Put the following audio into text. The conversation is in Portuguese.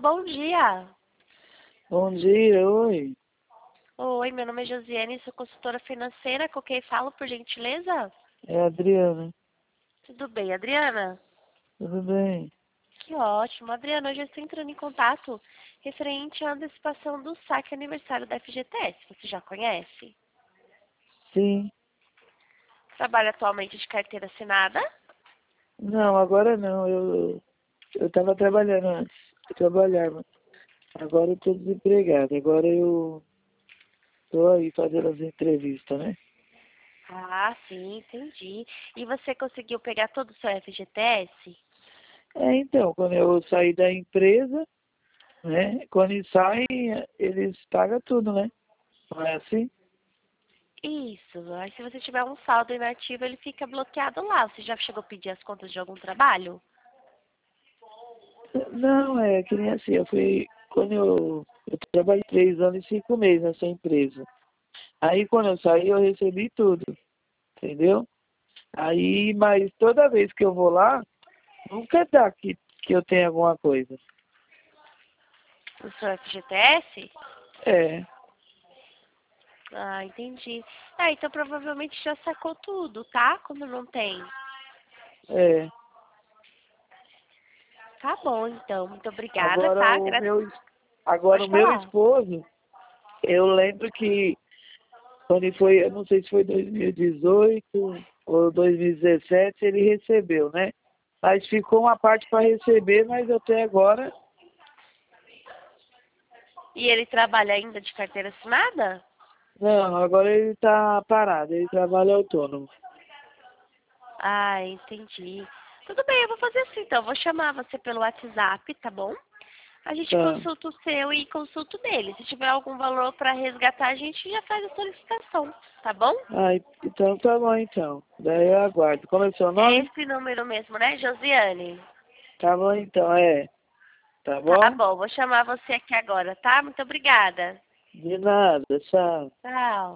bom dia. Bom dia, oi. Oi, meu nome é Josiane, sou consultora financeira. Com quem falo, por gentileza? É a Adriana. Tudo bem, Adriana? Tudo bem? Que ótimo. Adriana, hoje eu estou entrando em contato referente à antecipação do saque aniversário da FGTS. Você já conhece? Sim. Trabalha atualmente de carteira assinada? Não, agora não. Eu estava trabalhando antes. Eu trabalhava. Agora eu estou desempregado. Agora eu estou aí fazendo as entrevistas, né? Ah, sim, entendi. E você conseguiu pegar todo o seu FGTS? Então, quando eu saí da empresa, né? Quando eles saem, eles pagam tudo, né? Não é assim? Isso. Aí se você tiver um saldo inativo, ele fica bloqueado lá. Você já chegou a pedir as contas de algum trabalho? Não, é que nem assim. Eu trabalhei 3 anos e 5 meses nessa empresa. Aí quando eu saí, eu recebi tudo, entendeu? Aí, mas toda vez que eu vou lá, nunca dá que eu tenha alguma coisa. O seu FGTS? É, Ah, entendi. Ah, então provavelmente já sacou tudo, tá? Como não tem. é. Tá bom, então. Muito obrigada, Agora tá? agora Pode o meu falar. esposo, eu lembro que quando ele foi, eu não sei se foi 2018 ou 2017, ele recebeu, né? Mas ficou uma parte para receber, mas até agora, E ele trabalha ainda de carteira assinada? não, agora ele está parado, ele trabalha autônomo. Ah, entendi. Tudo bem, eu vou fazer assim, então. Eu vou chamar você pelo WhatsApp, tá bom? A gente Tá. consulta o seu e consulta o dele. Se tiver algum valor para resgatar, a gente já faz a solicitação, tá bom? Ah, então tá bom então. Daí eu aguardo. Como é o seu É nome? esse número mesmo, né, Josiane? Tá bom então, é. Tá Tá bom? bom, vou chamar você aqui agora, tá? Muito obrigada. De nada, tchau. Tchau.